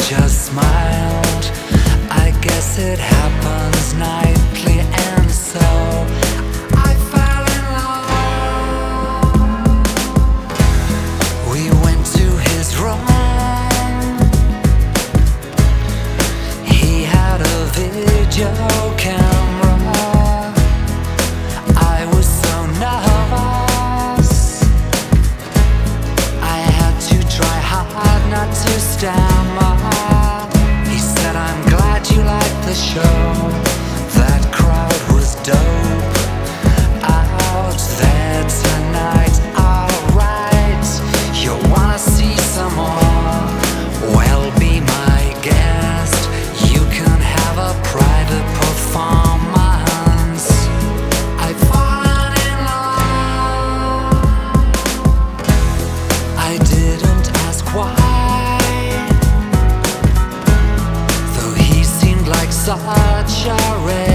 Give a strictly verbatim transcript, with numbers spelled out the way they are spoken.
just smiled. I guess it happens nightly, and so I fell in love. We went to his room. He had a video camera. I was so nervous. I had to try hard not to stammer. He said, I'm glad you liked the show. That crowd was dope out there tonight. Alright, you wanna see some more? Well, be my guest. You can have a private performance. I've fallen in love. I didn't ask why, though he seemed like such a